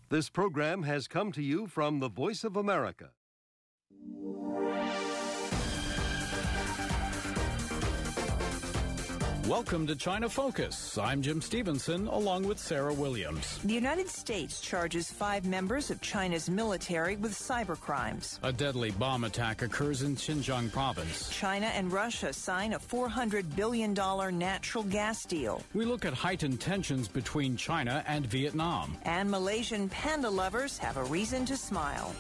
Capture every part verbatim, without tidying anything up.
This program has come to you from the Voice of America. Welcome to China Focus. I'm Jim Stevenson, along with Sarah Williams. The United States charges five members of China's military with cybercrimes. A deadly bomb attack occurs in Xinjiang province. China and Russia sign a four hundred billion dollars natural gas deal. We look at heightened tensions between China and Vietnam. And Malaysian panda lovers have a reason to smile.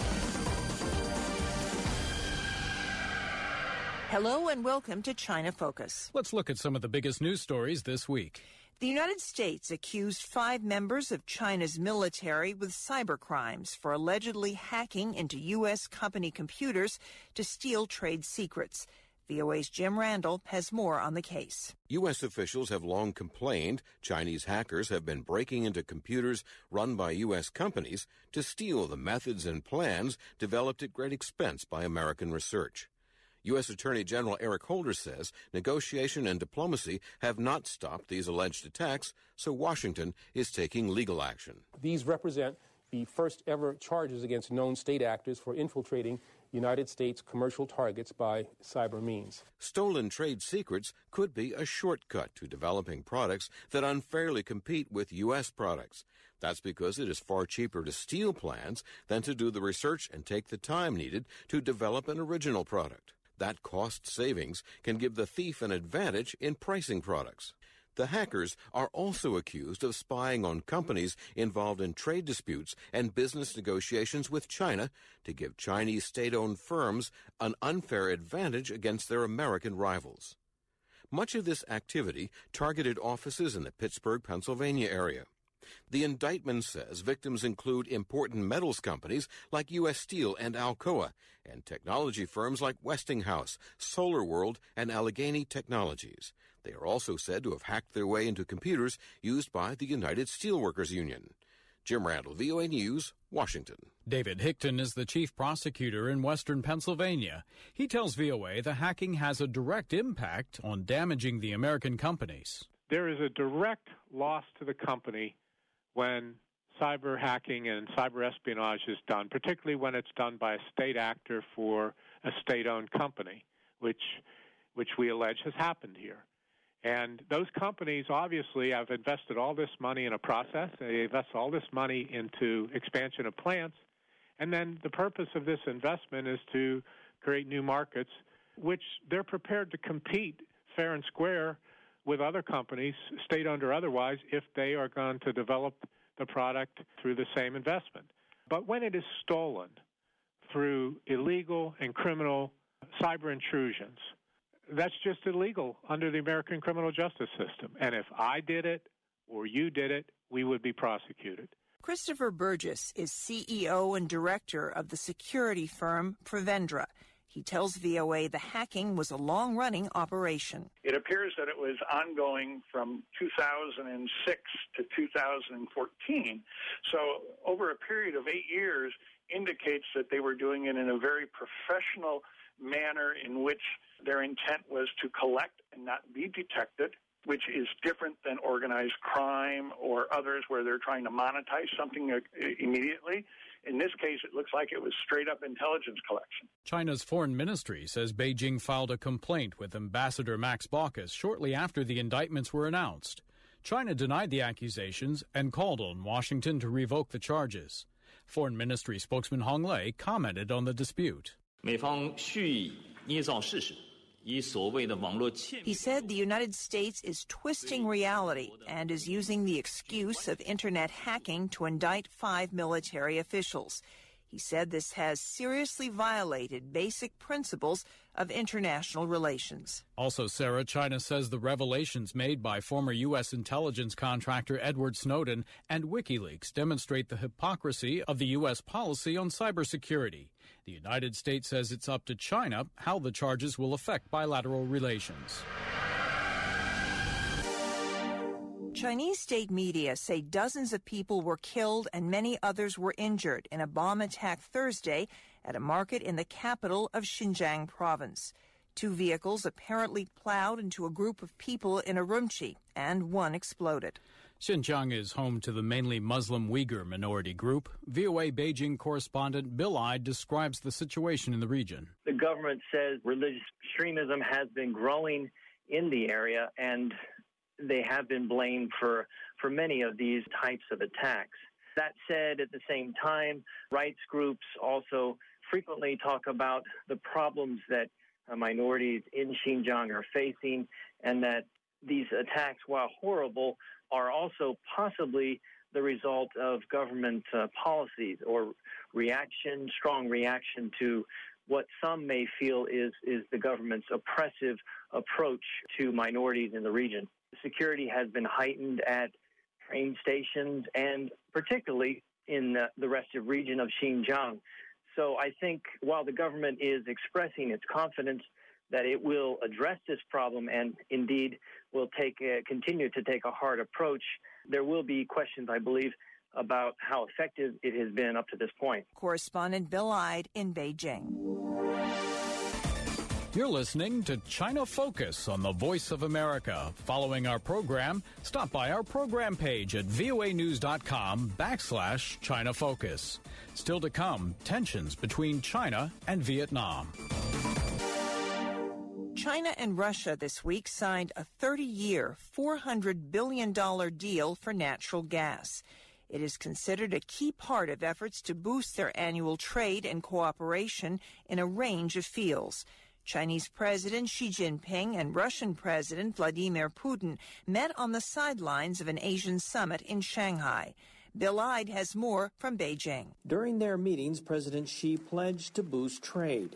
Hello and welcome to China Focus. Let's look at some of the biggest news stories this week. The United States accused five members of China's military with cybercrimes for allegedly hacking into U S company computers to steal trade secrets. V O A's Jim Randall has more on the case. U S officials have long complained Chinese hackers have been breaking into computers run by U S companies to steal the methods and plans developed at great expense by American research. U S Attorney General Eric Holder says negotiation and diplomacy have not stopped these alleged attacks, so Washington is taking legal action. These represent the first ever charges against known state actors for infiltrating United States commercial targets by cyber means. Stolen trade secrets could be a shortcut to developing products that unfairly compete with U S products. That's because it is far cheaper to steal plans than to do the research and take the time needed to develop an original product. That cost savings can give the thief an advantage in pricing products. The hackers are also accused of spying on companies involved in trade disputes and business negotiations with China to give Chinese state-owned firms an unfair advantage against their American rivals. Much of this activity targeted offices in the Pittsburgh, Pennsylvania area. The indictment says victims include important metals companies like U S Steel and Alcoa, and technology firms like Westinghouse, SolarWorld, and Allegheny Technologies. They are also said to have hacked their way into computers used by the United Steelworkers Union. Jim Randall, V O A News, Washington. David Hickton is the chief prosecutor in western Pennsylvania. He tells V O A the hacking has a direct impact on damaging the American companies. There is a direct loss to the company when cyber hacking and cyber espionage is done, particularly when it's done by a state actor for a state-owned company, which which we allege has happened here. And those companies obviously have invested all this money in a process. They invest all this money into expansion of plants. And then the purpose of this investment is to create new markets, which they're prepared to compete fair and square with other companies, state-owned or otherwise, if they are going to develop the product through the same investment. But when it is stolen through illegal and criminal cyber intrusions, that's just illegal under the American criminal justice system. And if I did it or you did it, we would be prosecuted. Christopher Burgess is C E O and director of the security firm Prevendra. He tells V O A the hacking was a long-running operation. It appears that it was ongoing from two thousand six to two thousand fourteen. So over a period of eight years indicates that they were doing it in a very professional manner in which their intent was to collect and not be detected, which is different than organized crime or others where they're trying to monetize something immediately. In this case, it looks like it was straight-up intelligence collection. China's foreign ministry says Beijing filed a complaint with Ambassador Max Baucus shortly after the indictments were announced. China denied the accusations and called on Washington to revoke the charges. Foreign Ministry spokesman Hong Lei commented on the dispute. 美方蓄意捏造事实。 He said the United States is twisting reality and is using the excuse of Internet hacking to indict five military officials. He said this has seriously violated basic principles of international relations. Also, Sarah, China says the revelations made by former U S intelligence contractor Edward Snowden and WikiLeaks demonstrate the hypocrisy of the U S policy on cybersecurity. The United States says it's up to China how the charges will affect bilateral relations. Chinese state media say dozens of people were killed and many others were injured in a bomb attack Thursday at a market in the capital of Xinjiang province. Two vehicles apparently plowed into a group of people in Urumqi, and one exploded. Xinjiang is home to the mainly Muslim Uyghur minority group. V O A Beijing correspondent Bill Ide describes the situation in the region. The government says religious extremism has been growing in the area, and they have been blamed for, for many of these types of attacks. That said, at the same time, rights groups also frequently talk about the problems that uh, minorities in Xinjiang are facing, and that these attacks, while horrible, are also possibly the result of government uh, policies or reaction, strong reaction to what some may feel is, is the government's oppressive approach to minorities in the region. Security has been heightened at train stations and particularly in the, the restive region of Xinjiang. So I think while the government is expressing its confidence that it will address this problem and indeed will take uh, continue to take a hard approach, there will be questions, I believe, about how effective it has been up to this point. Correspondent Bill Ide in Beijing. You're listening to China Focus on the Voice of America. Following our program, stop by our program page at voanews.com backslash China Focus. Still to come, tensions between China and Vietnam. China and Russia this week signed a thirty-year, four hundred billion dollars deal for natural gas. It is considered a key part of efforts to boost their annual trade and cooperation in a range of fields. Chinese President Xi Jinping and Russian President Vladimir Putin met on the sidelines of an Asian summit in Shanghai. Bill Ide has more from Beijing. During their meetings, President Xi pledged to boost trade.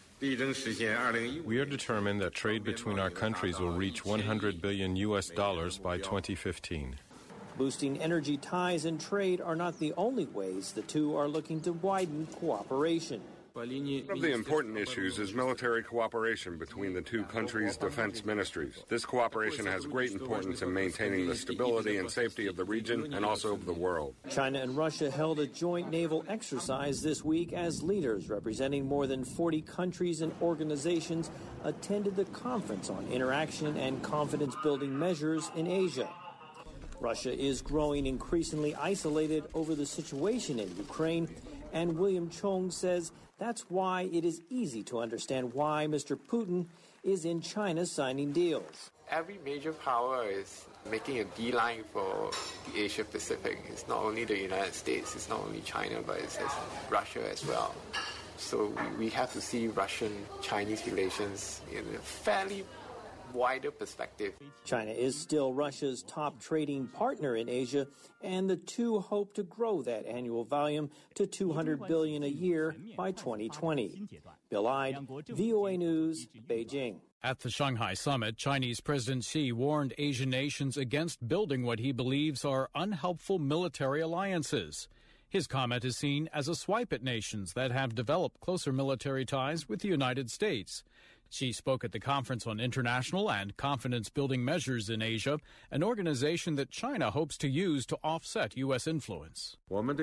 We are determined that trade between our countries will reach one hundred billion U S dollars by twenty fifteen. Boosting energy ties and trade are not the only ways the two are looking to widen cooperation. One of the important issues is military cooperation between the two countries' defense ministries. This cooperation has great importance in maintaining the stability and safety of the region and also of the world. China and Russia held a joint naval exercise this week as leaders representing more than forty countries and organizations attended the conference on interaction and confidence-building measures in Asia. Russia is growing increasingly isolated over the situation in Ukraine, and William Chong says that's why it is easy to understand why Mister Putin is in China signing deals. Every major power is making a beeline for the Asia Pacific. It's not only the United States, it's not only China, but it's, it's Russia as well. So we, we have to see Russian-Chinese relations in a fairly wider perspective. China is still Russia's top trading partner in Asia, and the two hope to grow that annual volume to two hundred billion dollars a year by twenty twenty. Bill Ide, V O A News, Beijing. At the Shanghai summit, Chinese President Xi warned Asian nations against building what he believes are unhelpful military alliances. His comment is seen as a swipe at nations that have developed closer military ties with the United States. Xi spoke at the Conference on International and Confidence-Building Measures in Asia, an organization that China hopes to use to offset U S influence.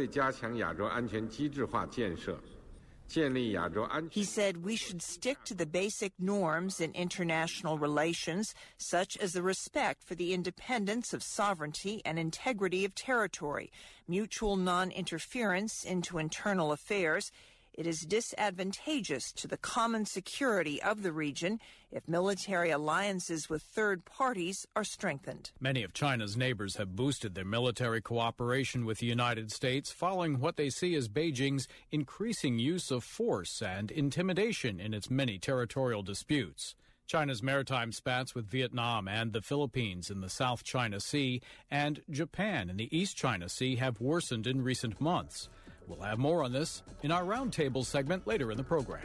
He said we should stick to the basic norms in international relations, such as the respect for the independence of sovereignty and integrity of territory, mutual non-interference into internal affairs. It is disadvantageous to the common security of the region if military alliances with third parties are strengthened. Many of China's neighbors have boosted their military cooperation with the United States following what they see as Beijing's increasing use of force and intimidation in its many territorial disputes. China's maritime spats with Vietnam and the Philippines in the South China Sea and Japan in the East China Sea have worsened in recent months. We'll have more on this in our roundtable segment later in the program.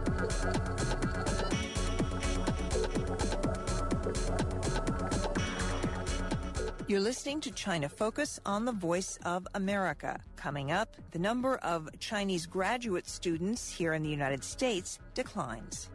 You're listening to China Focus on the Voice of America. Coming up, the number of Chinese graduate students here in the United States declines.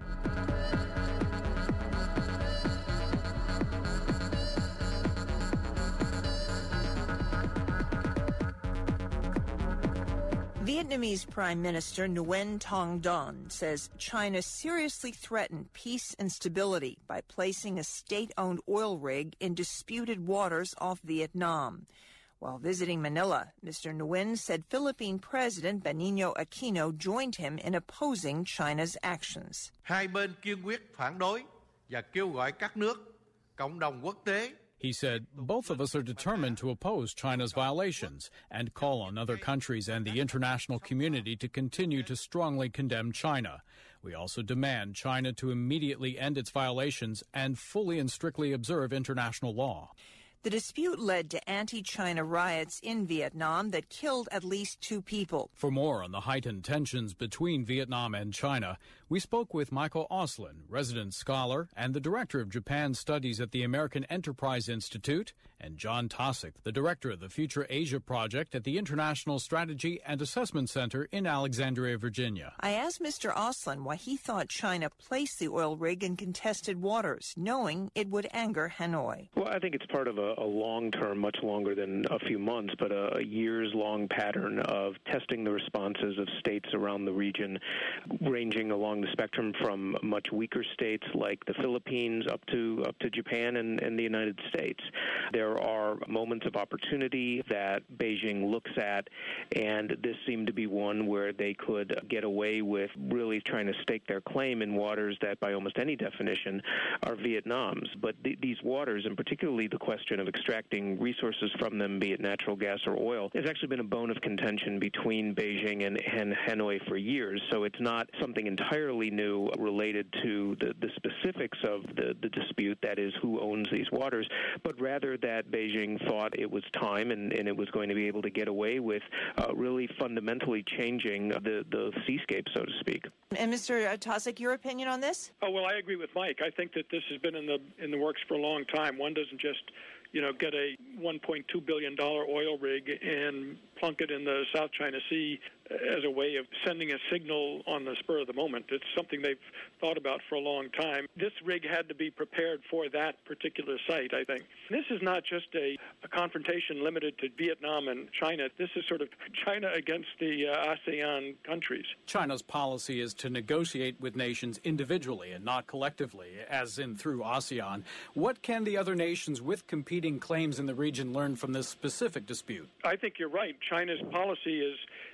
Vietnamese Prime Minister Nguyen Thanh Don says China seriously threatened peace and stability by placing a state-owned oil rig in disputed waters off Vietnam. While visiting Manila, Mister Nguyen said Philippine President Benigno Aquino joined him in opposing China's actions. Hai bên kiên quyết phản đối và kêu gọi các nước, cộng đồng quốc tế. He said, both of us are determined to oppose China's violations and call on other countries and the international community to continue to strongly condemn China. We also demand China to immediately end its violations and fully and strictly observe international law. The dispute led to anti-China riots in Vietnam that killed at least two people. For more on the heightened tensions between Vietnam and China, we spoke with Michael Oslin, resident scholar and the director of Japan Studies at the American Enterprise Institute, and John Tosick, the director of the Future Asia Project at the International Strategy and Assessment Center in Alexandria, Virginia. I asked Mister Oslin why he thought China placed the oil rig in contested waters, knowing it would anger Hanoi. Well, I think it's part of a a long-term, much longer than a few months, but a, a years-long pattern of testing the responses of states around the region, ranging along the spectrum from much weaker states like the Philippines up to up to Japan and, and the United States. There are moments of opportunity that Beijing looks at, and this seemed to be one where they could get away with really trying to stake their claim in waters that, by almost any definition, are Vietnam's. But th- these waters, and particularly the question of extracting resources from them, be it natural gas or oil, has actually been a bone of contention between Beijing and, and Hanoi for years. So it's not something entirely new related to the, the specifics of the, the dispute, that is, who owns these waters, but rather that Beijing thought it was time and, and it was going to be able to get away with uh, really fundamentally changing the, the seascape, so to speak. And Mister Tosick, your opinion on this? Oh, well, I agree with Mike. I think that this has been in the in the works for a long time. One doesn't just you know, get a one point two billion dollars oil rig and plunk it in the South China Sea as a way of sending a signal on the spur of the moment. It's something they've thought about for a long time. This rig had to be prepared for that particular site, I think. This is not just a, a confrontation limited to Vietnam and China. This is sort of China against the uh, ASEAN countries. China's policy is to negotiate with nations individually and not collectively, as in through ASEAN. What can the other nations with competing claims in the region learn from this specific dispute? I think you're right. China's policy is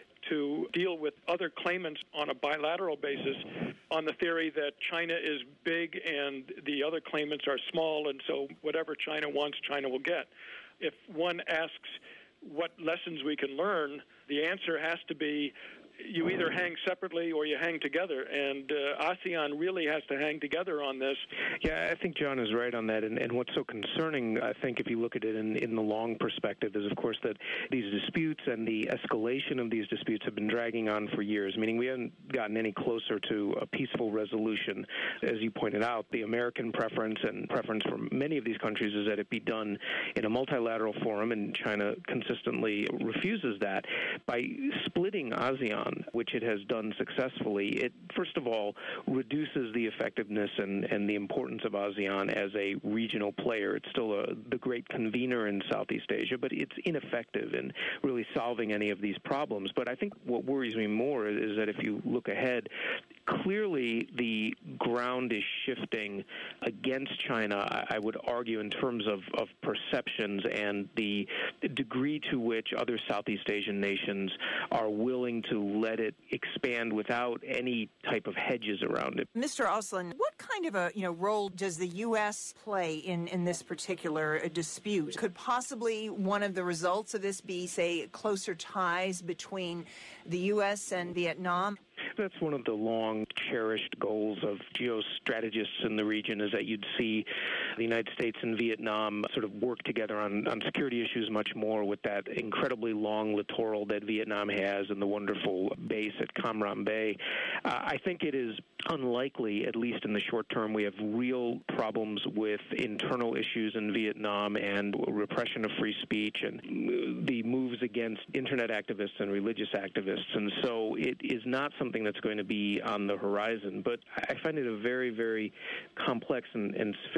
to deal with other claimants on a bilateral basis on the theory that China is big and the other claimants are small, and so whatever China wants, China will get. If one asks what lessons we can learn, the answer has to be you either hang separately or you hang together, and uh, ASEAN really has to hang together on this. Yeah, I think John is right on that, and, and what's so concerning, I think, if you look at it in, in the long perspective, is, of course, that these disputes and the escalation of these disputes have been dragging on for years, meaning we haven't gotten any closer to a peaceful resolution. As you pointed out, the American preference and preference for many of these countries is that it be done in a multilateral forum, and China consistently refuses that. By splitting ASEAN, which it has done successfully, it, first of all, reduces the effectiveness and, and the importance of ASEAN as a regional player. It's still a, the great convener in Southeast Asia, but it's ineffective in really solving any of these problems. But I think what worries me more is that if you look ahead, clearly the ground is shifting against China, I would argue, in terms of, of perceptions and the degree to which other Southeast Asian nations are willing to let it expand without any type of hedges around it. Mister Oslin, what kind of a you know role does the U S play in, in this particular dispute? Could possibly one of the results of this be, say, closer ties between the U S and Vietnam? That's one of the long-cherished goals of geostrategists in the region, is that you'd see the United States and Vietnam sort of work together on, on security issues much more, with that incredibly long littoral that Vietnam has and the wonderful base at Cam Ranh Bay. Uh, I think it is unlikely, at least in the short term, we have real problems with internal issues in Vietnam and repression of free speech and the moves against internet activists and religious activists. And so it is not something that's going to be on the horizon. But I find it a very, very complex and, and sophisticated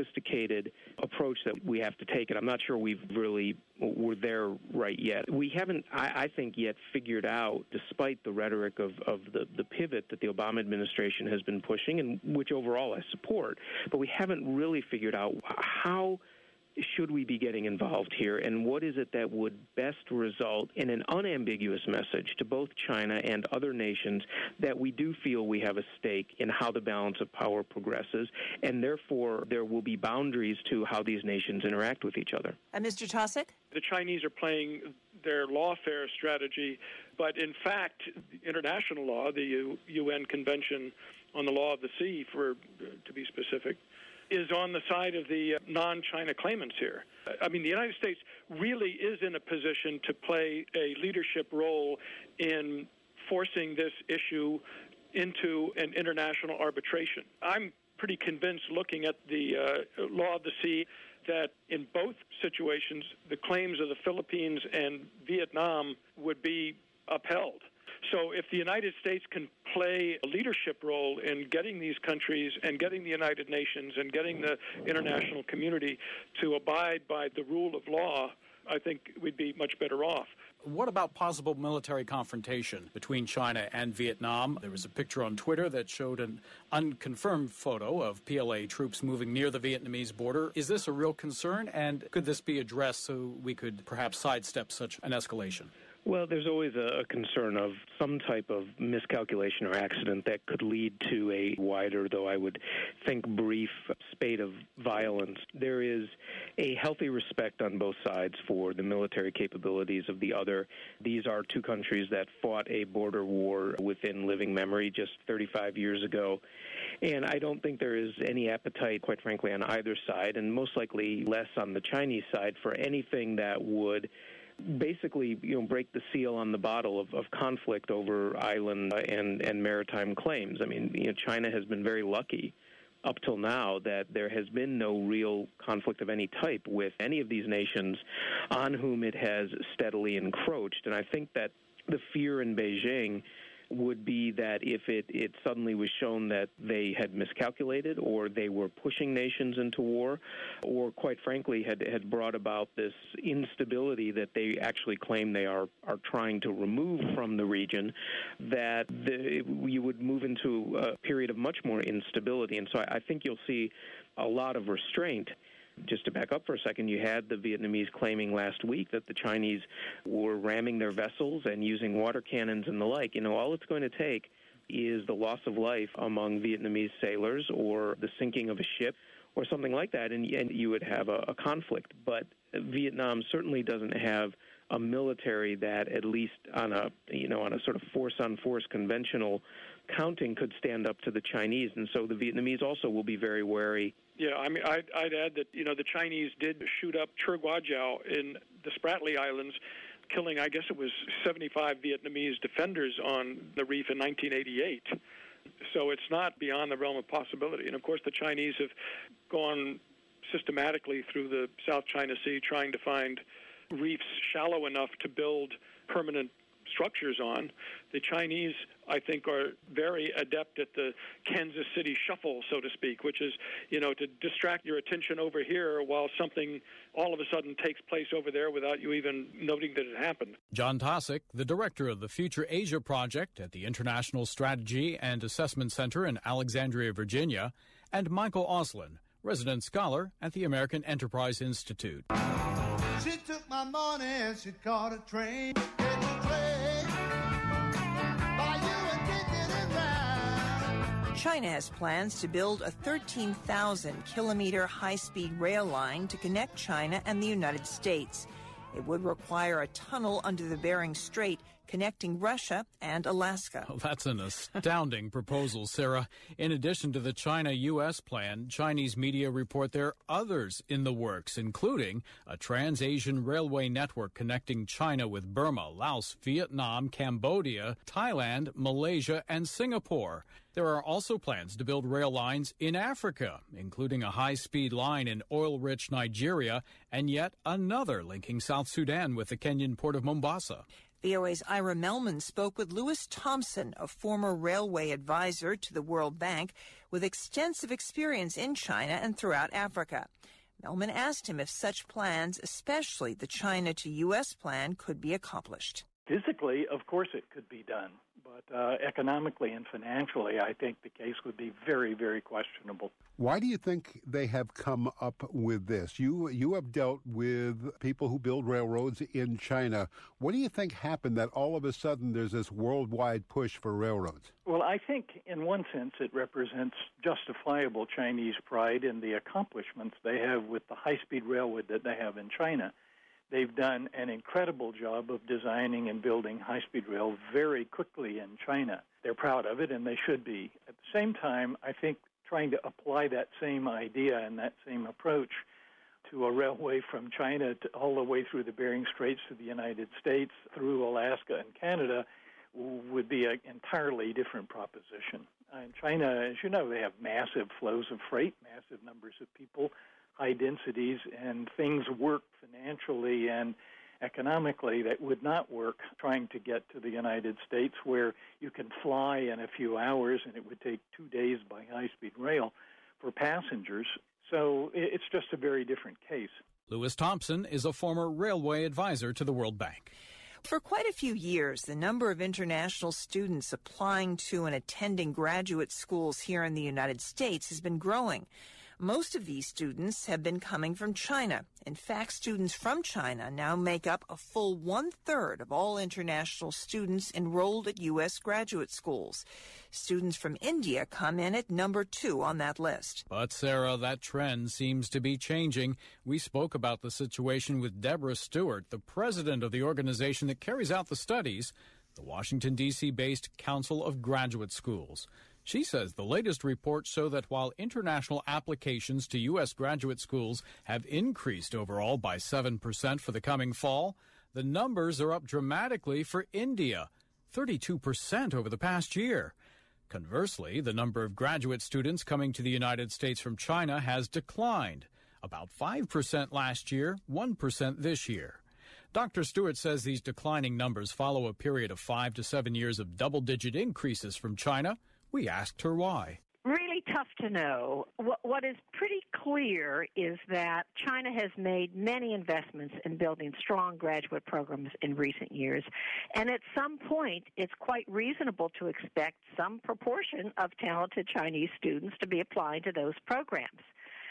calculated approach that we have to take, and I'm not sure we've really we're there right yet. We haven't, I, I think, yet figured out, despite the rhetoric of, of the, the pivot that the Obama administration has been pushing, and which overall I support, but we haven't really figured out how should we be getting involved here, and what is it that would best result in an unambiguous message to both China and other nations that we do feel we have a stake in how the balance of power progresses, and therefore there will be boundaries to how these nations interact with each other. And Mister Taussig? The Chinese are playing their lawfare strategy, but in fact, international law, the U- UN Convention on the Law of the Sea, for to be specific, is on the side of the uh, non-China claimants here. I mean, the United States really is in a position to play a leadership role in forcing this issue into an international arbitration. I'm pretty convinced, looking at the uh, Law of the Sea, that in both situations, the claims of the Philippines and Vietnam would be upheld. So if the United States can play a leadership role in getting these countries and getting the United Nations and getting the international community to abide by the rule of law, I think we'd be much better off. What about possible military confrontation between China and Vietnam? There was a picture on Twitter that showed an unconfirmed photo of P L A troops moving near the Vietnamese border. Is this a real concern, and could this be addressed so we could perhaps sidestep such an escalation? Well, there's always a concern of some type of miscalculation or accident that could lead to a wider, though I would think brief, spate of violence. There is a healthy respect on both sides for the military capabilities of the other. These are two countries that fought a border war within living memory just thirty-five years ago. And I don't think there is any appetite, quite frankly, on either side, and most likely less on the Chinese side, for anything that would basically, you know, break the seal on the bottle of, of conflict over island and, and maritime claims. I mean, you know, China has been very lucky up till now that there has been no real conflict of any type with any of these nations on whom it has steadily encroached. And I think that the fear in Beijing would be that if it, it suddenly was shown that they had miscalculated, or they were pushing nations into war, or quite frankly had, had brought about this instability that they actually claim they are, are trying to remove from the region, that the, you would move into a period of much more instability. And so I, I think you'll see a lot of restraint. Just to back up for a second, you had the Vietnamese claiming last week that the Chinese were ramming their vessels and using water cannons and the like. You know, all it's going to take is the loss of life among Vietnamese sailors, or the sinking of a ship, or something like that, and, and you would have a, a conflict. But Vietnam certainly doesn't have a military that, at least on a, you know, on a sort of force-on-force conventional counting, could stand up to the Chinese. And so the Vietnamese also will be very wary. Yeah, I mean, I'd, I'd add that, you know, the Chinese did shoot up Chi Gua Jiao in the Spratly Islands, killing, I guess it was seventy-five Vietnamese defenders on the reef in nineteen eighty-eight. So it's not beyond the realm of possibility. And, of course, the Chinese have gone systematically through the South China Sea trying to find reefs shallow enough to build permanent structures on. The Chinese, I think, are very adept at the Kansas City shuffle, so to speak, which is, you know, to distract your attention over here while something all of a sudden takes place over there without you even noting that it happened. John Taussig, the director of the Future Asia Project at the International Strategy and Assessment Center in Alexandria, Virginia, and Michael Auslin, resident scholar at the American Enterprise Institute. She took my money and she caught a train. China has plans to build a thirteen thousand kilometer high-speed rail line to connect China and the United States. It would require a tunnel under the Bering Strait connecting Russia and Alaska. Well, that's an astounding proposal, Sarah. In addition to the China-U S plan, Chinese media report there are others in the works, including a trans-Asian railway network connecting China with Burma, Laos, Vietnam, Cambodia, Thailand, Malaysia, and Singapore. There are also plans to build rail lines in Africa, including a high-speed line in oil-rich Nigeria and yet another linking South Sudan with the Kenyan port of Mombasa. V O A's Ira Melman spoke with Louis Thompson, a former railway advisor to the World Bank with extensive experience in China and throughout Africa. Melman asked him if such plans, especially the China to U S plan, could be accomplished. Physically, of course it could be done, but uh, economically and financially, I think the case would be very, very questionable. Why do you think they have come up with this? You you have dealt with people who build railroads in China. What do you think happened that all of a sudden there's this worldwide push for railroads? Well, I think in one sense it represents justifiable Chinese pride in the accomplishments they have with the high-speed railroad that they have in China. They've done an incredible job of designing and building high-speed rail very quickly in China. They're proud of it, and they should be. At the same time, I think trying to apply that same idea and that same approach to a railway from China to all the way through the Bering Straits to the United States, through Alaska and Canada, would be an entirely different proposition. In China, as you know, they have massive flows of freight, massive numbers of people, high densities, and things work financially and economically that would not work trying to get to the United States, where you can fly in a few hours and it would take two days by high-speed rail for passengers. So it's just a very different case. Lewis Thompson is a former railway advisor to the World Bank. For quite a few years, the number of international students applying to and attending graduate schools here in the United States has been growing. Most of these students have been coming from China. In fact, students from China now make up a full one-third of all international students enrolled at U S graduate schools. Students from India come in at number two on that list. But, Sarah, that trend seems to be changing. We spoke about the situation with Deborah Stewart, the president of the organization that carries out the studies, the Washington, D C-based Council of Graduate Schools. She says the latest reports show that while international applications to U S graduate schools have increased overall by seven percent for the coming fall, the numbers are up dramatically for India, thirty-two percent over the past year. Conversely, the number of graduate students coming to the United States from China has declined, about five percent last year, one percent this year. Doctor Stewart says these declining numbers follow a period of five to seven years of double-digit increases from China. We asked her why. Really tough to know. What, what is pretty clear is that China has made many investments in building strong graduate programs in recent years, and at some point it's quite reasonable to expect some proportion of talented Chinese students to be applying to those programs.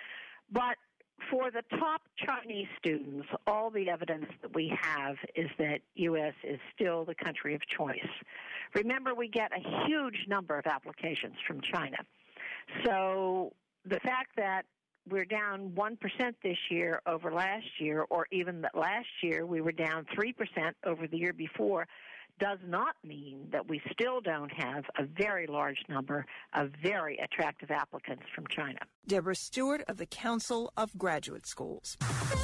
But for the top Chinese students, all the evidence that we have is that U S is still the country of choice. Remember, we get a huge number of applications from China. So the fact that we're down one percent this year over last year, or even that last year we were down three percent over the year before, does not mean that we still don't have a very large number of very attractive applicants from China. Deborah Stewart of the Council of Graduate Schools.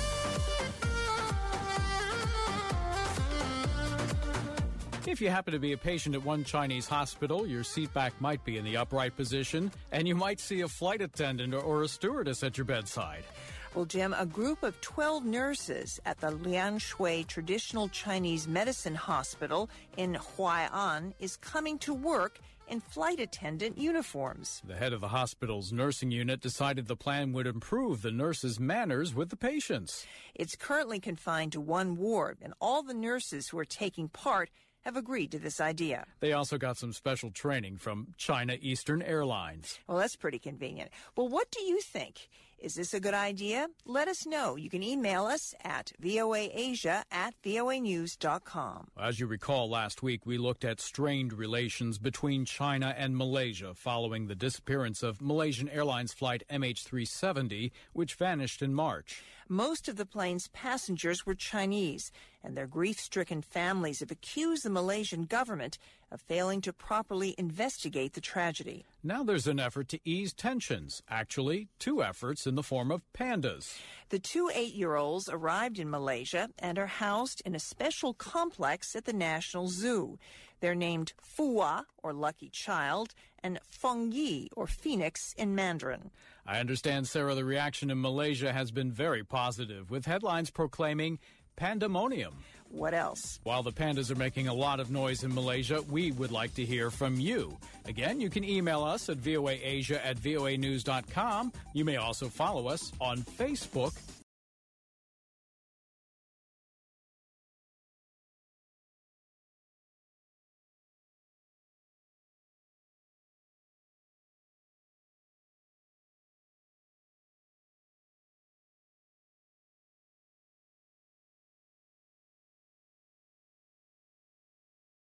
If you happen to be a patient at one Chinese hospital, your seat back might be in the upright position, and you might see a flight attendant or a stewardess at your bedside. Well, Jim, a group of twelve nurses at the Lianshui Traditional Chinese Medicine Hospital in Huai'an is coming to work in flight attendant uniforms. The head of the hospital's nursing unit decided the plan would improve the nurses' manners with the patients. It's currently confined to one ward, and all the nurses who are taking part have agreed to this idea. They also got some special training from China Eastern Airlines. Well, that's pretty convenient. Well, what do you think? Is this a good idea? Let us know. You can email us at voaasia at voanews dot com. As you recall, last week we looked at strained relations between China and Malaysia following the disappearance of Malaysian Airlines flight M H three seventy, which vanished in March. Most of the plane's passengers were Chinese, and their grief-stricken families have accused the Malaysian government of failing to properly investigate the tragedy. Now there's an effort to ease tensions. Actually, two efforts in the form of pandas. The two eight-year-olds arrived in Malaysia and are housed in a special complex at the National Zoo. They're named Fua, or Lucky Child, and Fengyi, or Phoenix, in Mandarin. I understand, Sarah, the reaction in Malaysia has been very positive, with headlines proclaiming pandemonium. what else? While the pandas are making a lot of noise in Malaysia, we would like to hear from you. Again, you can email us at voaasia at voa news dot com. You may also follow us on Facebook